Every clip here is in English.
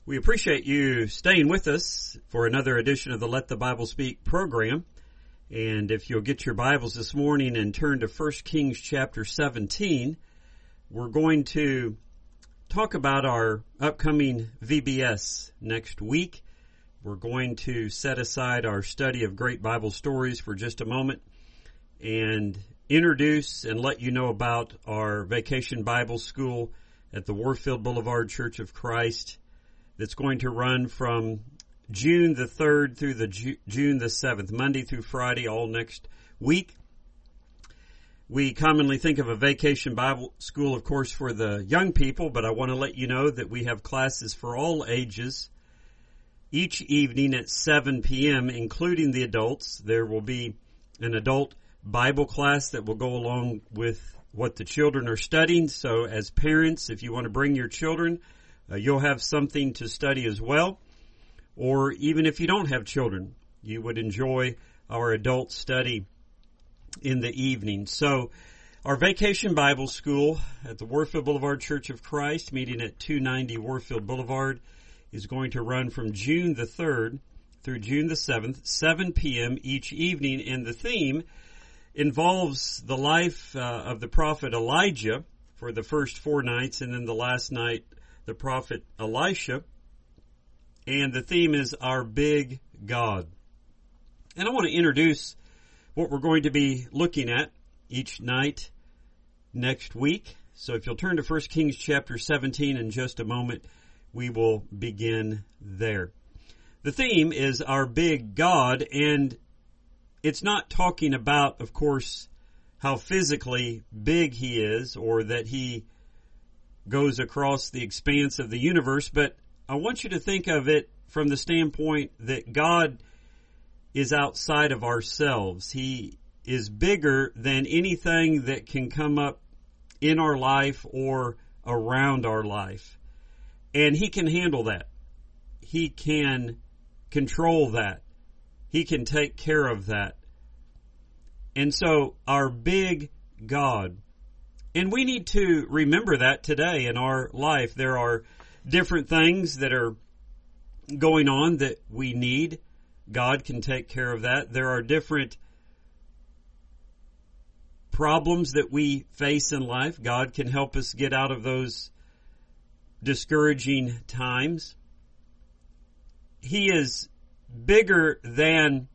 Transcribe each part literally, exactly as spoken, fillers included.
We appreciate you staying with us for another edition of the Let the Bible Speak program. And if you'll get your Bibles this morning and turn to First Kings chapter seventeen, we're going to talk about our upcoming V B S next week. We're going to set aside our study of great Bible stories for just a moment and introduce and let you know about our Vacation Bible School at the Warfield Boulevard Church of Christ that's going to run from June the third through the Ju- June the seventh, Monday through Friday, all next week. We commonly think of a Vacation Bible School, of course, for the young people, but I want to let you know that we have classes for all ages each evening at seven p.m., including the adults. There will be an adult Bible class that will go along with what the children are studying. So as parents, if you want to bring your children, uh, you'll have something to study as well. Or even if you don't have children, you would enjoy our adult study in the evening. So our Vacation Bible School at the Warfield Boulevard Church of Christ, meeting at two ninety Warfield Boulevard, is going to run from June the third through June the seventh, seven p.m. each evening. And the theme involves the life uh, of the prophet Elijah for the first four nights, and then the last night, the prophet Elisha. And the theme is Our Big God. And I want to introduce what we're going to be looking at each night next week. So if you'll turn to First Kings chapter seventeen in just a moment, we will begin there. The theme is Our Big God, and it's not talking about, of course, how physically big He is or that He goes across the expanse of the universe, but I want you to think of it from the standpoint that God is outside of ourselves. He is bigger than anything that can come up in our life or around our life. And He can handle that. He can control that. He can take care of that. And so our big God, and we need to remember that today in our life. There are different things that are going on that we need. God can take care of that. There are different problems that we face in life. God can help us get out of those discouraging times. He is bigger than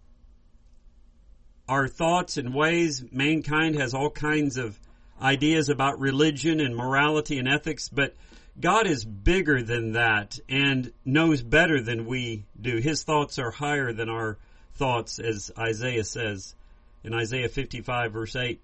our thoughts and ways. Mankind has all kinds of ideas about religion and morality and ethics, but God is bigger than that and knows better than we do. His thoughts are higher than our thoughts, as Isaiah says in Isaiah fifty-five, verse eight.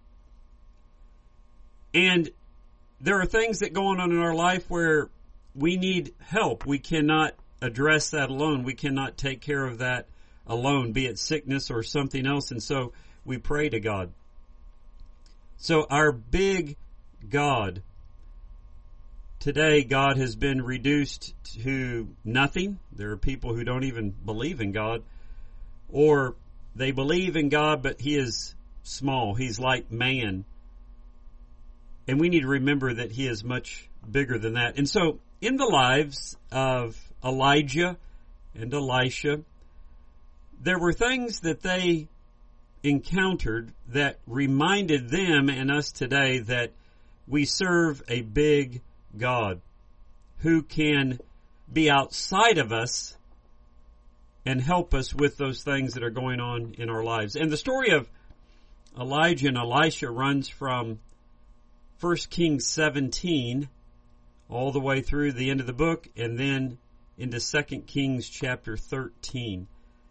And there are things that go on in our life where we need help. We cannot address that alone. We cannot take care of that alone, be it sickness or something else. And so we pray to God. So our big God, today God has been reduced to nothing. There are people who don't even believe in God, or they believe in God, but He is small. He's like man. And we need to remember that He is much bigger than that. And so in the lives of Elijah and Elisha, there were things that they encountered that reminded them and us today that we serve a big God who can be outside of us and help us with those things that are going on in our lives. And the story of Elijah and Elisha runs from First Kings seventeen all the way through the end of the book, and then into Second Kings chapter thirteen.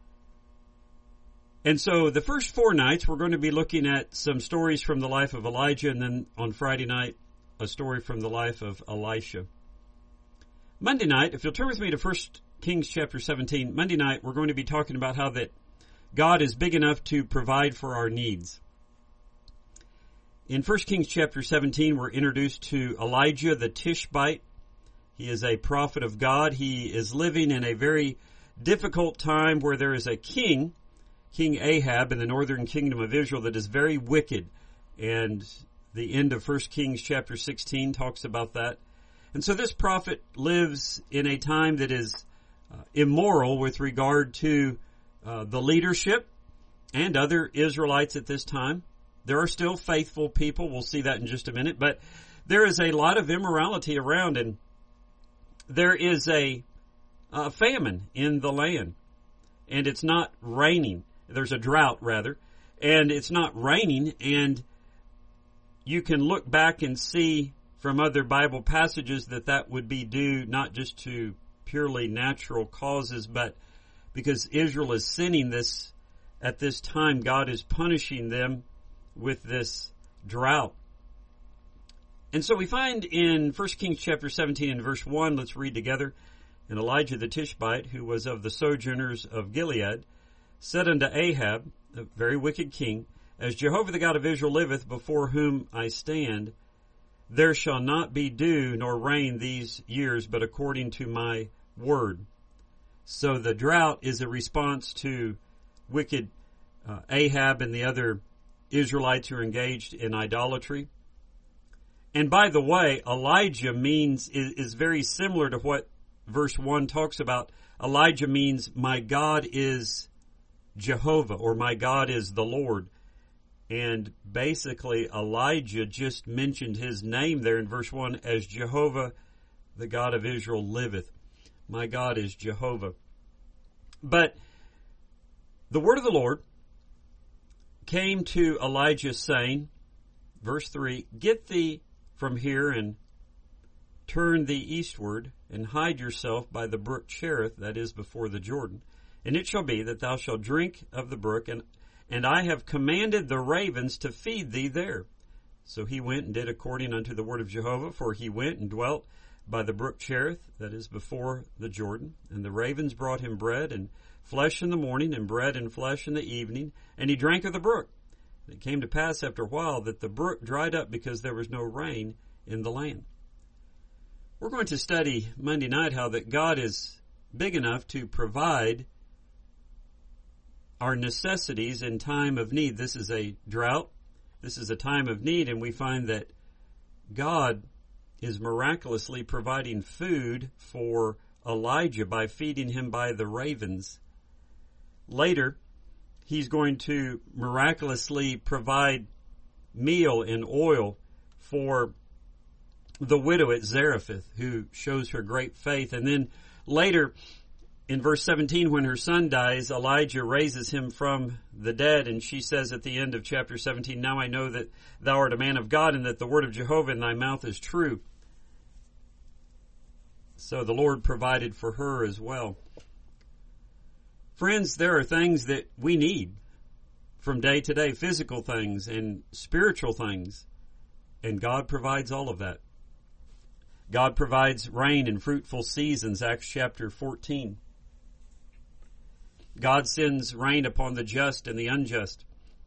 And so the first four nights we're going to be looking at some stories from the life of Elijah, and then on Friday night a story from the life of Elisha. Monday night, if you'll turn with me to First Kings chapter seventeen, Monday night we're going to be talking about how that God is big enough to provide for our needs. In First Kings chapter seventeen, we're introduced to Elijah the Tishbite. He is a prophet of God. He is living in a very difficult time where there is a king, King Ahab, in the northern kingdom of Israel that is very wicked. And the end of First Kings chapter sixteen talks about that. And so this prophet lives in a time that is uh, immoral with regard to uh, the leadership and other Israelites at this time. There are still faithful people. We'll see that in just a minute. But there is a lot of immorality around, and there is a, a famine in the land. And it's not raining. There's a drought, rather. And it's not raining, and you can look back and see from other Bible passages that that would be due not just to purely natural causes, but because Israel is sinning this at this time, God is punishing them with this drought. And so we find in First Kings chapter seventeen and verse one, let's read together, and Elijah the Tishbite, who was of the sojourners of Gilead, said unto Ahab, a very wicked king, As Jehovah the God of Israel liveth, before whom I stand, there shall not be dew nor rain these years, but according to my word. So the drought is a response to wicked uh, Ahab and the other Israelites who are engaged in idolatry. And by the way, Elijah means is, is very similar to what verse one talks about. Elijah means my God is Jehovah, or my God is the Lord. And basically, Elijah just mentioned his name there in verse one as Jehovah, the God of Israel, liveth. My God is Jehovah. But the word of the Lord came to Elijah saying, verse three, Get thee from here and turn thee eastward and hide yourself by the brook Cherith, that is before the Jordan. And it shall be that thou shalt drink of the brook, and And I have commanded the ravens to feed thee there. So he went and did according unto the word of Jehovah, for he went and dwelt by the brook Cherith, that is before the Jordan. And the ravens brought him bread and flesh in the morning, and bread and flesh in the evening, and he drank of the brook. And it came to pass after a while that the brook dried up because there was no rain in the land. We're going to study Monday night how that God is big enough to provide our necessities in time of need. This is a drought. This is a time of need, and we find that God is miraculously providing food for Elijah by feeding him by the ravens. Later, he's going to miraculously provide meal and oil for the widow at Zarephath, who shows her great faith. And then later, in verse seventeen, when her son dies, Elijah raises him from the dead, and she says at the end of chapter seventeen, Now I know that thou art a man of God, and that the word of Jehovah in thy mouth is true. So the Lord provided for her as well. Friends, there are things that we need from day to day, physical things and spiritual things, and God provides all of that. God provides rain and fruitful seasons, Acts chapter fourteen. God sends rain upon the just and the unjust.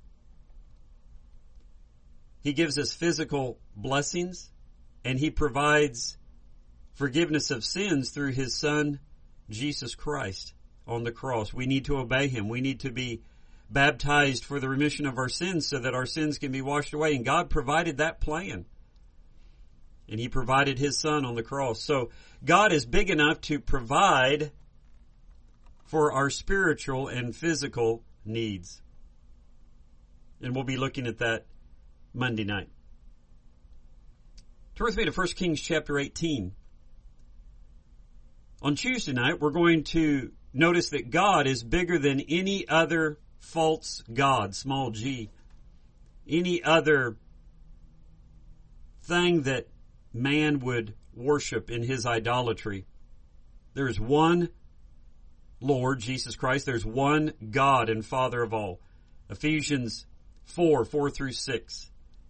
He gives us physical blessings, and He provides forgiveness of sins through His Son, Jesus Christ, on the cross. We need to obey Him. We need to be baptized for the remission of our sins so that our sins can be washed away. And God provided that plan. And He provided His Son on the cross. So God is big enough to provide for our spiritual and physical needs. And we'll be looking at that Monday night. Turn with me to First Kings chapter eighteen. On Tuesday night, we're going to notice that God is bigger than any other false god, small g. Any other thing that man would worship in his idolatry. There's one Lord, Jesus Christ. There's one God and Father of all. Ephesians four, four through six.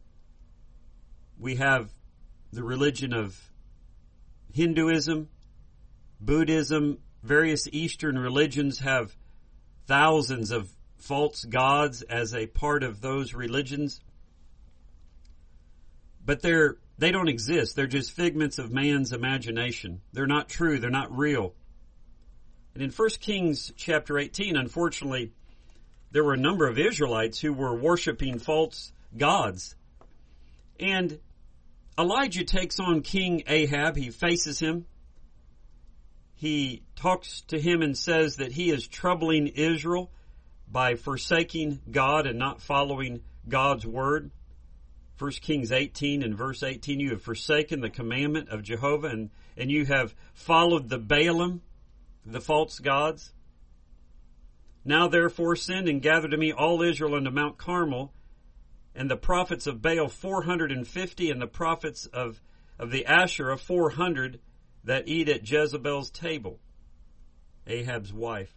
We have the religion of Hinduism, Buddhism, various Eastern religions have thousands of false gods as a part of those religions. But they're They don't exist. They're just figments of man's imagination. They're not true. They're not real. And in First Kings chapter eighteen, unfortunately, there were a number of Israelites who were worshiping false gods. And Elijah takes on King Ahab. He faces him. He talks to him and says that he is troubling Israel by forsaking God and not following God's word. First Kings eighteen and verse eighteen, you have forsaken the commandment of Jehovah, and, and you have followed the Baalim, the false gods. Now therefore send and gather to me all Israel unto Mount Carmel, and the prophets of Baal four hundred and fifty, and the prophets of, of the Asherah four hundred, that eat at Jezebel's table, Ahab's wife.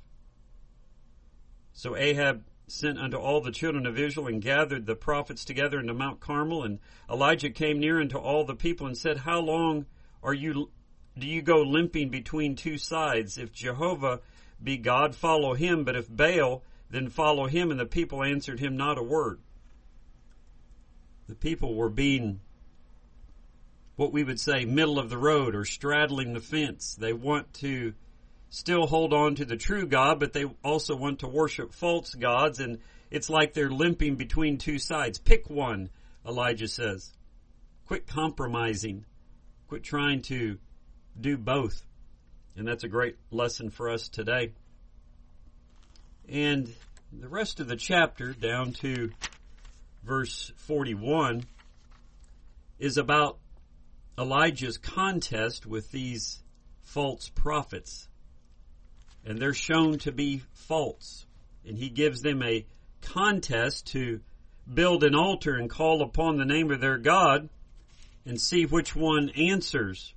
So Ahab sent unto all the children of Israel and gathered the prophets together into Mount Carmel. And Elijah came near unto all the people and said, How long are you, do you go limping between two sides? If Jehovah be God, follow him. But if Baal, then follow him. And the people answered him not a word. The people were being, what we would say, middle of the road or straddling the fence. They want to still hold on to the true God, but they also want to worship false gods, and it's like they're limping between two sides. Pick one, Elijah says. Quit compromising. Quit trying to do both. And that's a great lesson for us today. And the rest of the chapter, down to verse forty-one, is about Elijah's contest with these false prophets. And they're shown to be false. And he gives them a contest to build an altar and call upon the name of their God and see which one answers.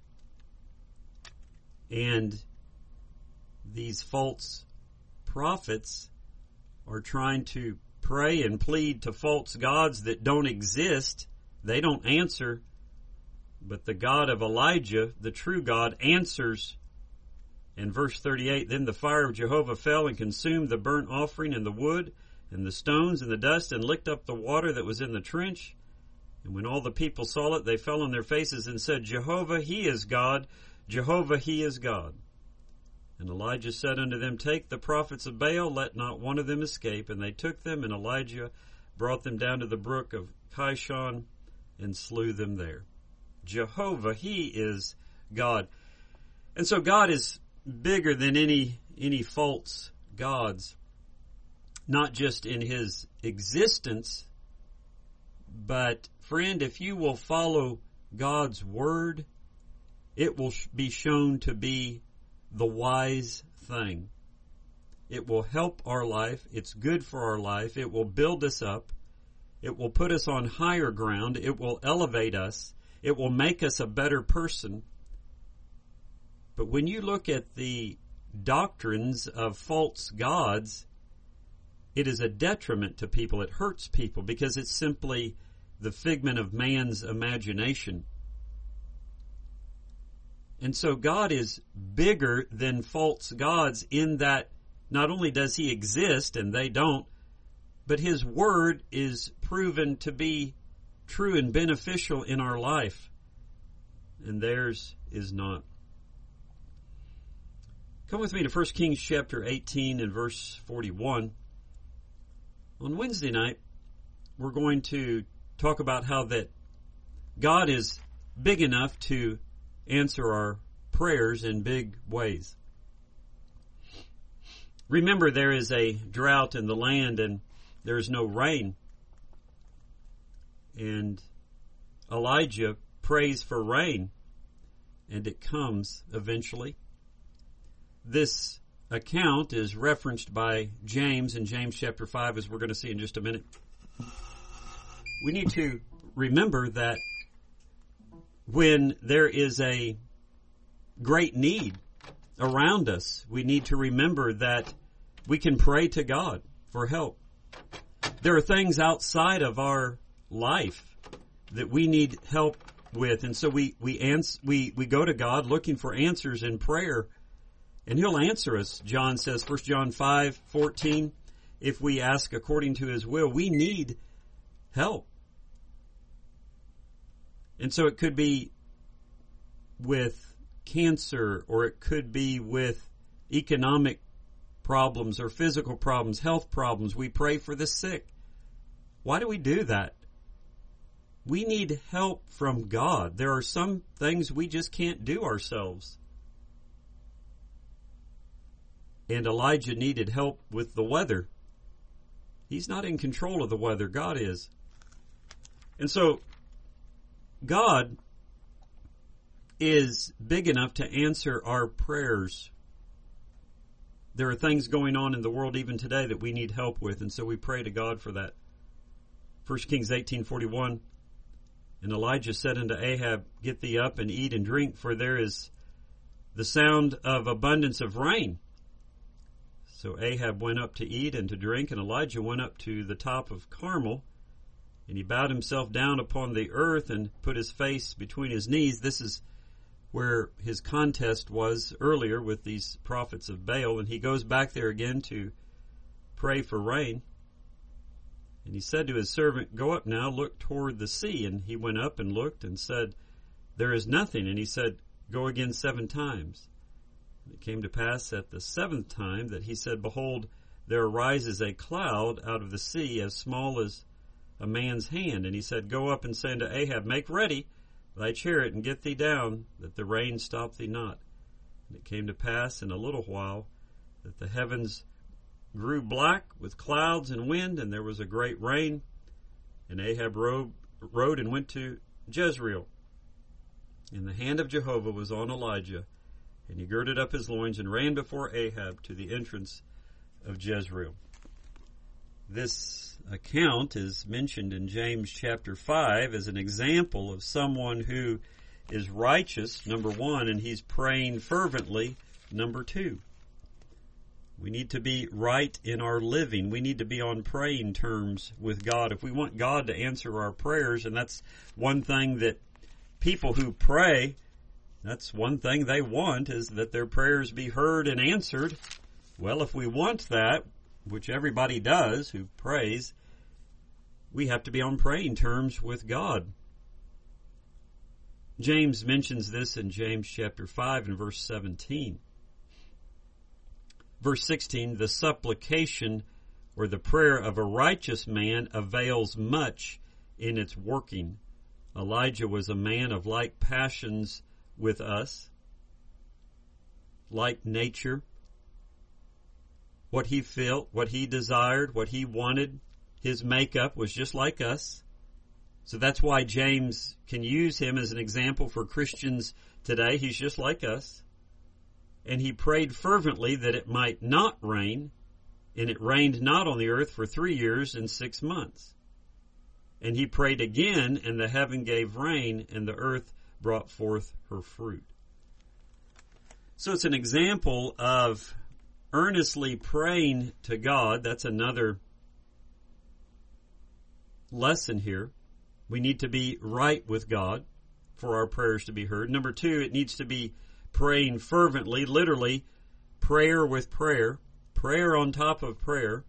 And these false prophets are trying to pray and plead to false gods that don't exist. They don't answer. But the God of Elijah, the true God, answers. In verse thirty-eight, Then the fire of Jehovah fell and consumed the burnt offering and the wood and the stones and the dust and licked up the water that was in the trench. And when all the people saw it, they fell on their faces and said, Jehovah, he is God. Jehovah, he is God. And Elijah said unto them, Take the prophets of Baal, let not one of them escape. And they took them, and Elijah brought them down to the brook of Kishon and slew them there. Jehovah, he is God. And so God is bigger than any any false gods, not just in his existence, but friend, if you will follow God's word, it will be shown to be the wise thing. It will help our life. It's good for our life. It will build us up. It will put us on higher ground. It will elevate us. It will make us a better person. But when you look at the doctrines of false gods, it is a detriment to people. It hurts people because it's simply the figment of man's imagination. And so God is bigger than false gods in that not only does he exist, and they don't, but his word is proven to be true and beneficial in our life, and theirs is not. Come with me to First Kings chapter eighteen and verse forty-one. On Wednesday night, we're going to talk about how that God is big enough to answer our prayers in big ways. Remember, there is a drought in the land and there is no rain. And Elijah prays for rain, and it comes eventually. This account is referenced by James in James chapter five, as we're going to see in just a minute. We need to remember that when there is a great need around us, we need to remember that we can pray to God for help. There are things outside of our life that we need help with, and so we we ans- we we go to God looking for answers in prayer, and he'll answer us. John says, First John five fourteen, if we ask according to his will, we need help. And so it could be with cancer, or it could be with economic problems or physical problems, health problems. We pray for the sick. Why do we do that? We need help from God. There are some things we just can't do ourselves. And Elijah needed help with the weather. He's not in control of the weather. God is. And so, God is big enough to answer our prayers. There are things going on in the world even today that we need help with, and so we pray to God for that. First Kings eighteen forty-one, and Elijah said unto Ahab, Get thee up and eat and drink, for there is the sound of abundance of rain. So Ahab went up to eat and to drink, and Elijah went up to the top of Carmel, and he bowed himself down upon the earth and put his face between his knees. This is where his contest was earlier with these prophets of Baal, and he goes back there again to pray for rain. And he said to his servant, Go up now, look toward the sea. And he went up and looked and said, There is nothing. And he said, Go again seven times. And it came to pass at the seventh time that he said, Behold, there arises a cloud out of the sea as small as a man's hand. And he said, Go up and say unto Ahab, Make ready thy chariot and get thee down, that the rain stop thee not. And it came to pass in a little while that the heavens grew black with clouds and wind, and there was a great rain. And Ahab rode, rode and went to Jezreel. And the hand of Jehovah was on Elijah, and he girded up his loins and ran before Ahab to the entrance of Jezreel. This account is mentioned in James chapter five as an example of someone who is righteous, number one, and he's praying fervently, number two. We need to be right in our living. We need to be on praying terms with God. If we want God to answer our prayers, and that's one thing that people who pray, that's one thing they want, is that their prayers be heard and answered. Well, if we want that, which everybody does who prays, we have to be on praying terms with God. James mentions this in James chapter five and verse seventeen. Verse sixteen, the supplication or the prayer of a righteous man avails much in its working. Elijah was a man of like passions with us, like nature. What he felt, what he desired, what he wanted, his makeup was just like us. So that's why James can use him as an example for Christians today. He's just like us. And he prayed fervently that it might not rain, and it rained not on the earth for three years and six months. And he prayed again, and the heaven gave rain, and the earth brought forth her fruit. So it's an example of earnestly praying to God. That's another lesson here. We need to be right with God for our prayers to be heard. Number two, it needs to be praying fervently, literally prayer with prayer, prayer on top of prayer,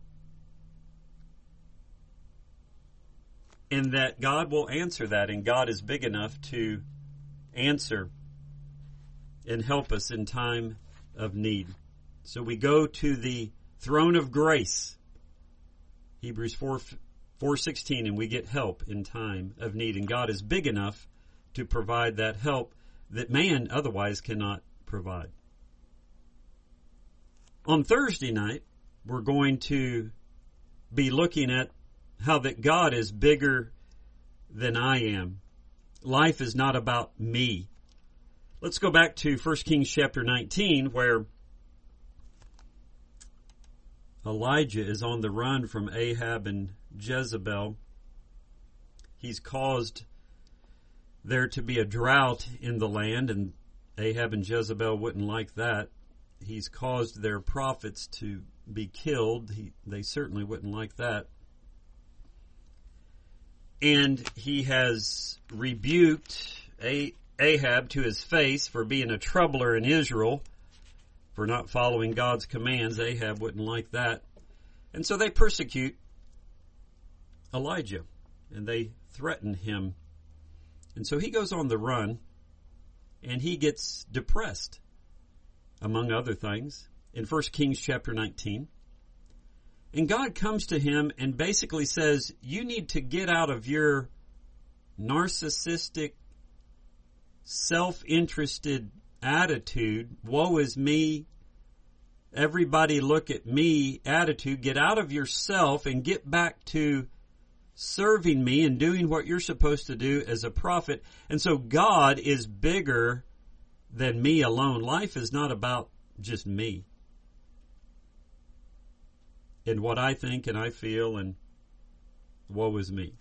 and that God will answer that, and God is big enough to answer and help us in time of need. So we go to the throne of grace, Hebrews four, four sixteen, and we get help in time of need, and God is big enough to provide that help that man otherwise cannot provide. On Thursday night, we're going to be looking at how that God is bigger than I am. Life is not about me. Let's go back to First Kings chapter nineteen, where Elijah is on the run from Ahab and Jezebel. He's caused there to be a drought in the land, and Ahab and Jezebel wouldn't like that. He's caused their prophets to be killed. He, they certainly wouldn't like that. And he has rebuked Ahab to his face for being a troubler in Israel, for not following God's commands. Ahab wouldn't like that. And so they persecute Elijah, and they threaten him. And so he goes on the run, and he gets depressed, among other things, in First Kings chapter nineteen. And God comes to him and basically says, you need to get out of your narcissistic, self-interested attitude, woe is me, everybody look at me attitude. Get out of yourself and get back to serving me and doing what you're supposed to do as a prophet. And so God is bigger than me alone. Life is not about just me and what I think and I feel and woe is me.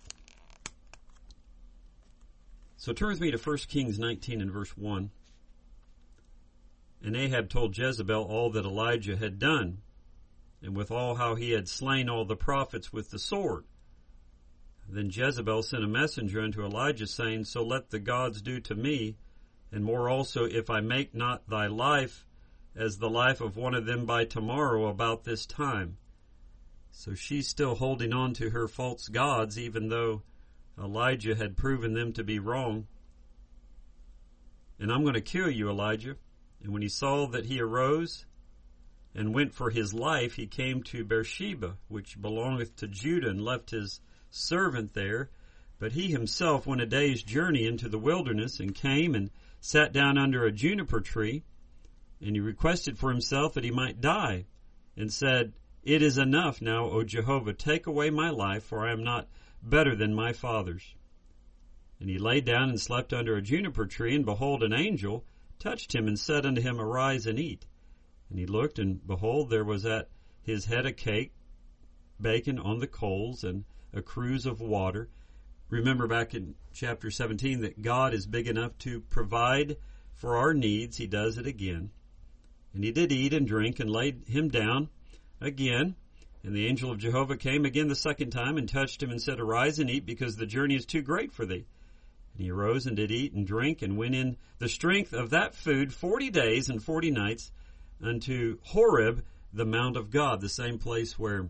So turn with me to First Kings nineteen and verse one. And Ahab told Jezebel all that Elijah had done, and withal how he had slain all the prophets with the sword. Then Jezebel sent a messenger unto Elijah, saying, So let the gods do to me, and more also, if I make not thy life as the life of one of them by tomorrow about this time. So she's still holding on to her false gods, even though Elijah had proven them to be wrong. And I'm going to kill you, Elijah. And when he saw that he arose and went for his life, he came to Beersheba, which belongeth to Judah, and left his servant there. But he himself went a day's journey into the wilderness, and came and sat down under a juniper tree. And he requested for himself that he might die, and said, It is enough now, O Jehovah, take away my life, for I am not better than my fathers. And he lay down and slept under a juniper tree, and behold, an angel touched him, and said unto him, Arise and eat. And he looked, and behold, there was at his head a cake, baken on the coals, and a cruse of water. Remember back in chapter seventeen that God is big enough to provide for our needs. He does it again. And he did eat and drink, and laid him down again. And the angel of Jehovah came again the second time, and touched him, and said, Arise and eat, because the journey is too great for thee. And he arose and did eat and drink, and went in the strength of that food forty days and forty nights unto Horeb, the mount of God, the same place where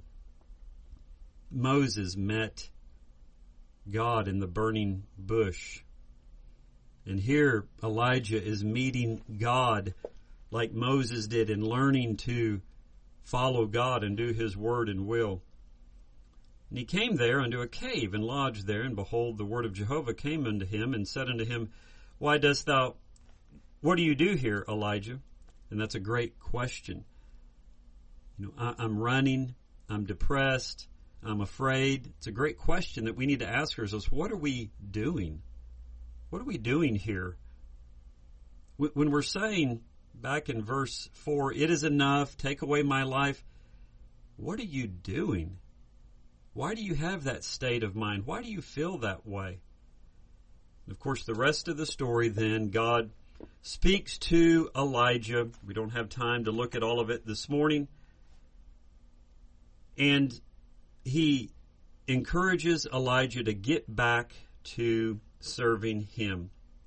Moses met God in the burning bush. And here Elijah is meeting God like Moses did, and learning to follow God and do his word and will. And he came there unto a cave, and lodged there, and behold, the word of Jehovah came unto him, and said unto him, Why dost thou, what do you do here, Elijah? And that's a great question. You know, I, I'm running, I'm depressed, I'm afraid. It's a great question that we need to ask ourselves. What are we doing? What are we doing here? When we're saying, back in verse four, it is enough, take away my life, what are you doing? Why do you have that state of mind? Why do you feel that way? Of course, the rest of the story then, God speaks to Elijah. We don't have time to look at all of it this morning. And he encourages Elijah to get back to serving him.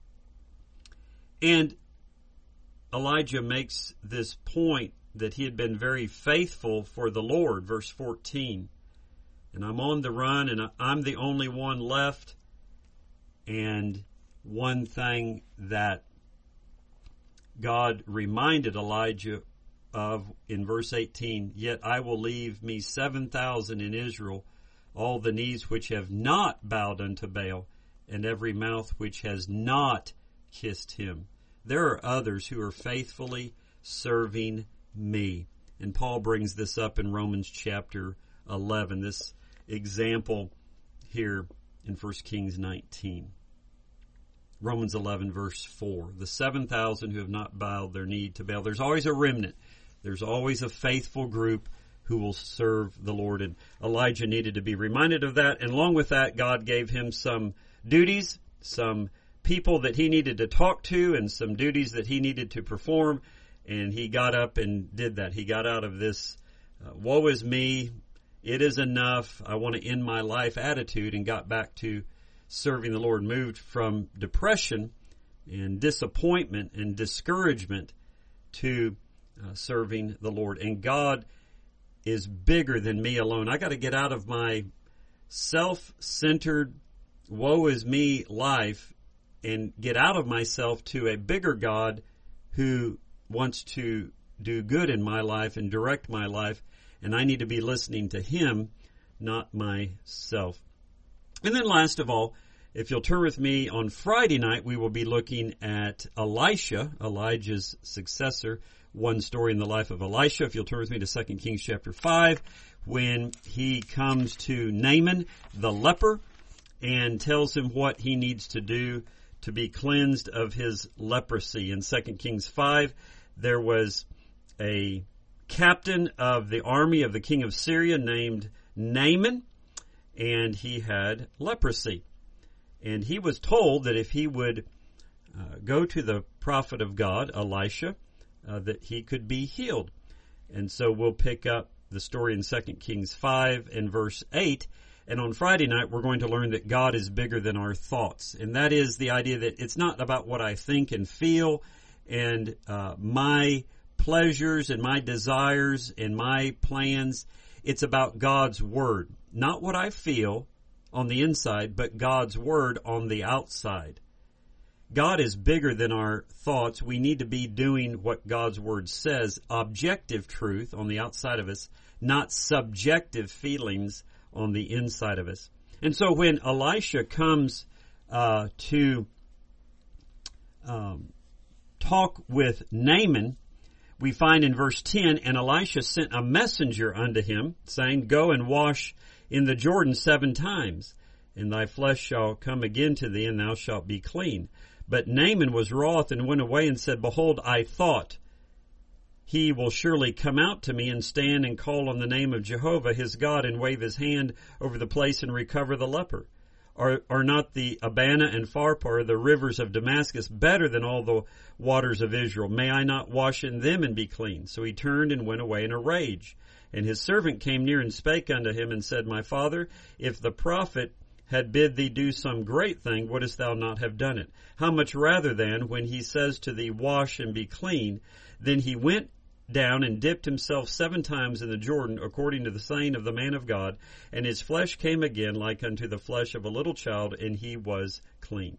And Elijah makes this point that he had been very faithful for the Lord, verse fourteen. And I'm on the run, and I'm the only one left. And one thing that God reminded Elijah of in verse eighteen, Yet I will leave me seven thousand in Israel, all the knees which have not bowed unto Baal, and every mouth which has not kissed him. There are others who are faithfully serving me. And Paul brings this up in Romans chapter eleven, this example here in First Kings nineteen. Romans eleven verse four. The seven thousand who have not bowed their knee to Baal. There's always a remnant. There's always a faithful group who will serve the Lord. And Elijah needed to be reminded of that. And along with that, God gave him some duties, some people that he needed to talk to, and some duties that he needed to perform. And he got up and did that. He got out of this, uh, woe is me, it is enough, I want to end my life attitude, and got back to serving the Lord, moved from depression and disappointment and discouragement to uh, serving the Lord. And God is bigger than me alone. I got to get out of my self-centered, woe is me life and get out of myself to a bigger God who wants to do good in my life and direct my life. And I need to be listening to him, not myself. And then last of all, If you'll turn with me on Friday night, we will be looking at Elisha, Elijah's successor, one story in the life of Elisha. If you'll turn with me to Second Kings chapter five, when he comes to Naaman, the leper, and tells him what he needs to do to be cleansed of his leprosy. In Second Kings five, there was a captain of the army of the king of Syria named Naaman, and he had leprosy. And he was told that if he would uh, go to the prophet of God, Elisha, uh, that he could be healed. And so we'll pick up the story in Second Kings five and verse eight. And on Friday night, we're going to learn that God is bigger than our thoughts. And that is the idea that it's not about what I think and feel and uh, my pleasures and my desires and my plans. It's about God's Word. Not what I feel on the inside, but God's Word on the outside. God is bigger than our thoughts. We need to be doing what God's Word says, objective truth on the outside of us, not subjective feelings on the inside of us. And so when Elisha comes uh, to um, talk with Naaman, we find in verse ten, and Elisha sent a messenger unto him, saying, Go and wash in the Jordan seven times, and thy flesh shall come again to thee, and thou shalt be clean. But Naaman was wroth and went away and said, Behold, I thought, he will surely come out to me and stand and call on the name of Jehovah his God and wave his hand over the place and recover the leper. Are, are not the Abana and Pharpar, the rivers of Damascus, better than all the waters of Israel? May I not wash in them and be clean? So he turned and went away in a rage. And his servant came near and spake unto him and said, My father, if the prophet had bid thee do some great thing, wouldest thou not have done it? How much rather then, when he says to thee, Wash and be clean? Then he went down and dipped himself seven times in the Jordan, according to the saying of the man of God, and his flesh came again like unto the flesh of a little child, and he was clean.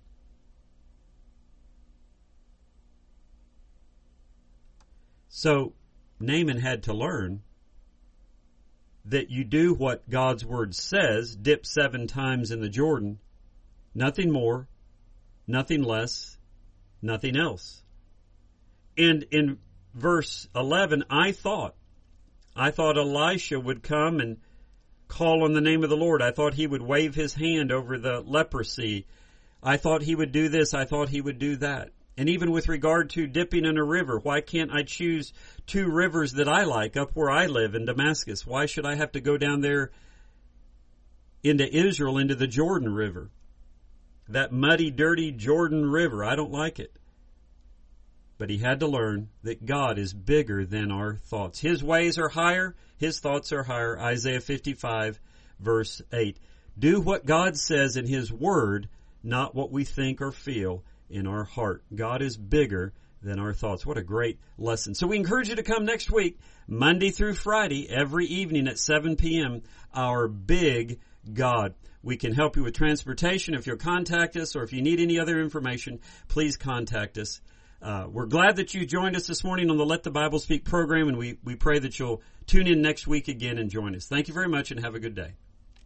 So Naaman had to learn that you do what God's Word says, dip seven times in the Jordan, nothing more, nothing less, nothing else. And in verse eleven, I thought, I thought Elisha would come and call on the name of the Lord. I thought he would wave his hand over the leprosy. I thought he would do this. I thought he would do that. And even with regard to dipping in a river, why can't I choose two rivers that I like up where I live in Damascus? Why should I have to go down there into Israel, into the Jordan River? That muddy, dirty Jordan River. I don't like it. But he had to learn that God is bigger than our thoughts. His ways are higher. His thoughts are higher. Isaiah fifty-five, verse eight. Do what God says in His Word, not what we think or feel in our heart. God is bigger than our thoughts. What a great lesson. So we encourage you to come next week, Monday through Friday, every evening at seven p.m., our big God. We can help you with transportation. If you'll contact us, or if you need any other information, please contact us. Uh, we're glad that you joined us this morning on the Let the Bible Speak program, and we, we pray that you'll tune in next week again and join us. Thank you very much, and have a good day.